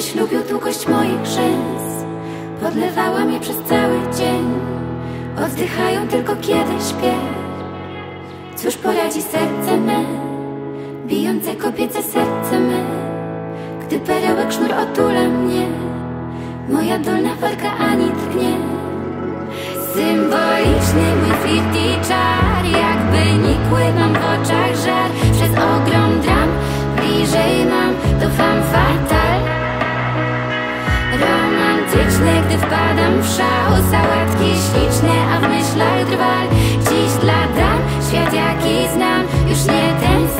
Gdybyś lubił długość moich rzęs, podlewała mnie przez cały dzień. Oddychają tylko kiedy śpię. Cóż poradzi serce me, bijące kobiece serce me, gdy perełek sznur otula mnie, moja dolna walka ani drgnie. Symboliczny mój flirt i czar, jakby nikły mam w oczach żar. Przez ogrom dram bliżej mam do femme fatale. Romantyczne, gdy wpadam w szał, sałatki śliczne, a w myślach drwal. Dziś dla dam, świat jaki znam, już nie ten